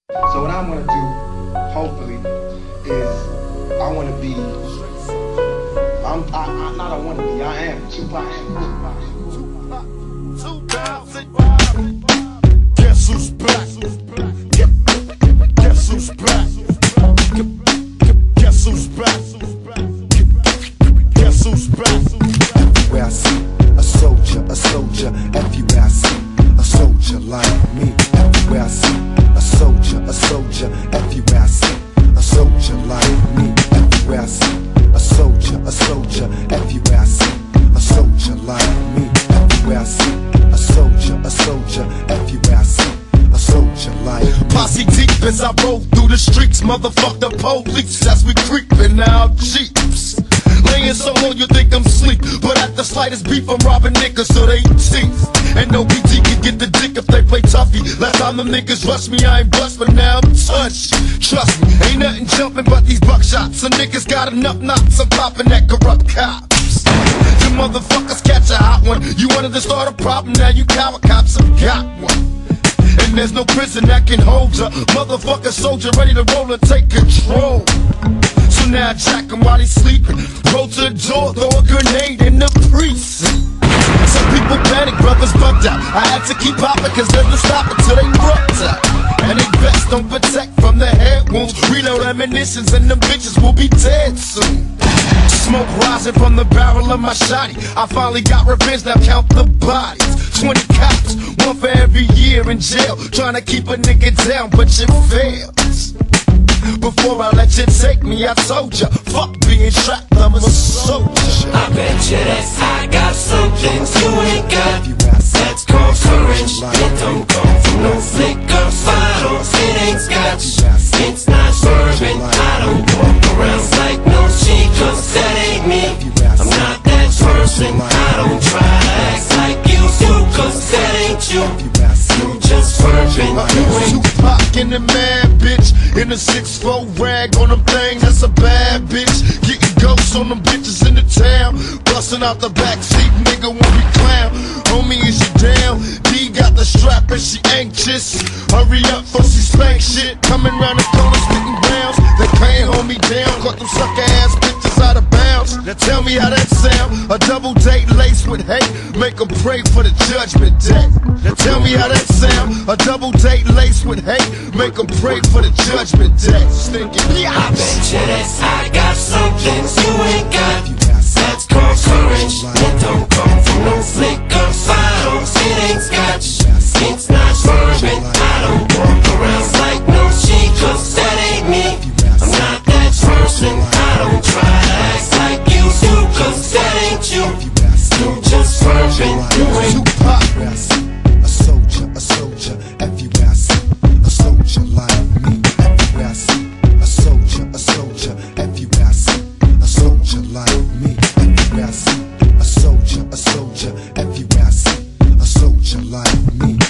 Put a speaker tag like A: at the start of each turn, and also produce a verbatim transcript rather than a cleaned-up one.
A: So what I want to do, hopefully, is I want to be, I'm, I, I, not I want to be, I am Tupac.
B: Guess who's back? Guess who's back? Guess who's back? Guess who's back?
C: Everywhere I see a soldier, a soldier. Everywhere I see a soldier like me. Everywhere I see a soldier, a soldier. Everywhere I see a soldier like me. Everywhere I see a soldier, a soldier. Everywhere I see a soldier like me. Everywhere I see a soldier, a soldier. Everywhere I see a soldier like me.
B: Posse deep as I roll through the streets, motherfuck the police as we creepin' out jeeps. Laying so long you think I'm sleep, but at the slightest beef I'm robbing niggas so they teeth. And no B T can get the dick if they play toughy. Last time them niggas rushed me, I ain't bust, but now I'm touched. Trust me, ain't nothing jumping but these buckshots. Some niggas got enough knots, I'm popping that corrupt cops. You motherfuckers catch a hot one. You wanted to start a problem, now you coward cops have got one. And there's no prison that can hold ya. Motherfucker soldier ready to roll and take control. So now I jack him while he's sleeping. Roll to the door, throw a grenade in the precinct. Some people panic, brothers bugged out. I had to keep popping cause there's no stopping till they rubbed out. And they best don't protect from the head wounds. Reload ammunitions and them bitches will be dead soon. Smoke rising from the barrel of my shotty. I finally got revenge, now count the bodies. Twenty cops, one for every year in jail. Trying to keep a nigga down, but you fails. Before I let you take me, I told ya, fuck being trapped, I'm a soldier.
D: I bet you that I got something you ain't got. That's called courage. It don't come from no flicker bottles. It ain't scotch. It's not bourbon. I don't walk around like no chicas. That ain't me. I'm not that person. I don't try to act like you do, cause that ain't you. You just bourbon. You ain't
B: Tupac in the mad bitch. In a six four rag on them thing, that's a bad bitch. Getting ghosts on them bitches in the town. Busting out the backseat, nigga when we clown. Homie, is you down? D got the strap and she anxious. Hurry up for she spank shit. Coming round the corner spitting rounds. They can't hold me down. Caught them sucker ass bitches out of bounds. Now tell me how that sound. A double date laced with hate. Make them pray for the judgment day. Now tell me how that sound. A double date laced with hate. Make them pray for the judgment day. Stinking
D: I bet you that I got something you ain't got. That's called courage. It don't come from no flicker bottles. It ain't scotch. It's not bourbon. I don't walk around like no chicas. That ain't me. I'm not that person. I don't try to act like you do, cause that ain't you. You just bourbon. You ain't
C: Tupac. A soldier, a soldier. Everywhere I see a soldier like me. Everywhere I see a soldier, a soldier. Everywhere I see a soldier like me. Everywhere I see a soldier, a soldier. Everywhere I see a soldier like me.